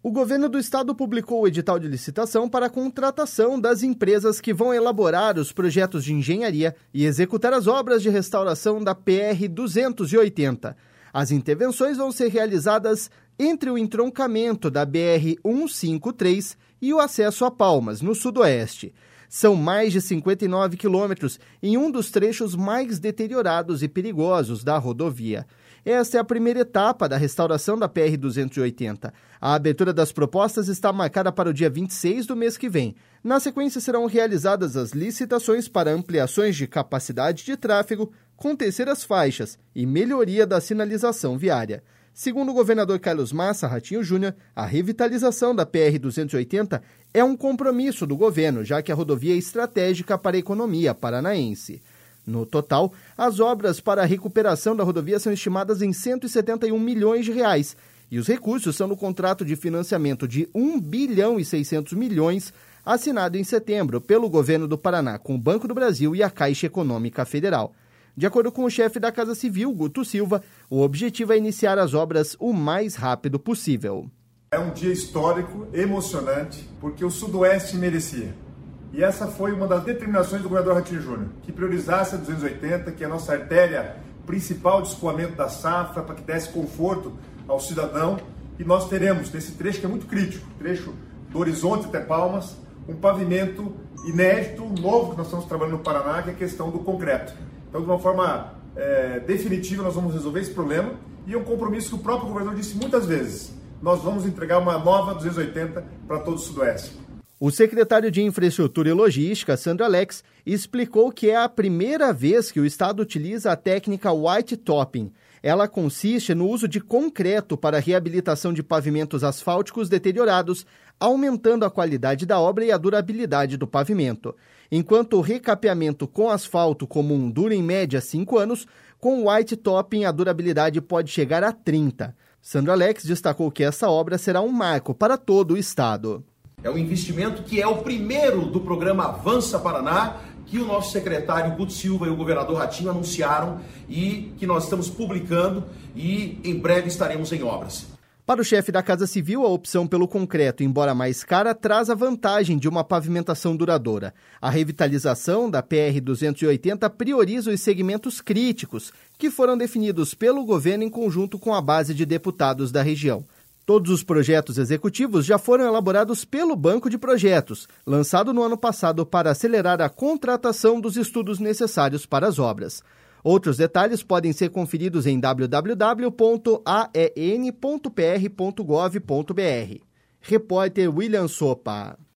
O governo do estado publicou o edital de licitação para a contratação das empresas que vão elaborar os projetos de engenharia e executar as obras de restauração da PR-280. As intervenções vão ser realizadas entre o entroncamento da BR-153 e o acesso a Palmas, no sudoeste. São mais de 59 quilômetros em um dos trechos mais deteriorados e perigosos da rodovia. Esta é a primeira etapa da restauração da PR-280. A abertura das propostas está marcada para o dia 26 do mês que vem. Na sequência, serão realizadas as licitações para ampliações de capacidade de tráfego com terceiras faixas e melhoria da sinalização viária. Segundo o governador Carlos Massa Ratinho Júnior, a revitalização da PR-280 é um compromisso do governo, já que a rodovia é estratégica para a economia paranaense. No total, as obras para a recuperação da rodovia são estimadas em R$ 171 milhões e os recursos são no contrato de financiamento de R$ 1 bilhão e 600 milhões, assinado em setembro pelo governo do Paraná com o Banco do Brasil e a Caixa Econômica Federal. De acordo com o chefe da Casa Civil, Guto Silva, o objetivo é iniciar as obras o mais rápido possível. É um dia histórico, emocionante, porque o Sudoeste merecia. E essa foi uma das determinações do governador Ratinho Júnior, que priorizasse a 280, que é a nossa artéria principal de escoamento da safra, para que desse conforto ao cidadão. E nós teremos, nesse trecho que é muito crítico, trecho do Horizonte até Palmas, um pavimento inédito, novo, que nós estamos trabalhando no Paraná, que é a questão do concreto. Então, de uma forma definitiva, nós vamos resolver esse problema. E é um compromisso que o próprio governador disse muitas vezes. Nós vamos entregar uma nova 280 para todo o Sudoeste. O secretário de Infraestrutura e Logística, Sandro Alex, explicou que é a primeira vez que o estado utiliza a técnica white topping. Ela consiste no uso de concreto para a reabilitação de pavimentos asfálticos deteriorados, aumentando a qualidade da obra e a durabilidade do pavimento. Enquanto o recapeamento com asfalto comum dura em média 5 anos, com o white topping a durabilidade pode chegar a 30. Sandro Alex destacou que essa obra será um marco para todo o estado. É um investimento que é o primeiro do programa Avança Paraná, que o nosso secretário Guto Silva e o governador Ratinho anunciaram e que nós estamos publicando e em breve estaremos em obras. Para o chefe da Casa Civil, a opção pelo concreto, embora mais cara, traz a vantagem de uma pavimentação duradoura. A revitalização da PR-280 prioriza os segmentos críticos, que foram definidos pelo governo em conjunto com a base de deputados da região. Todos os projetos executivos já foram elaborados pelo Banco de Projetos, lançado no ano passado para acelerar a contratação dos estudos necessários para as obras. Outros detalhes podem ser conferidos em www.aen.pr.gov.br. Repórter William Sopa.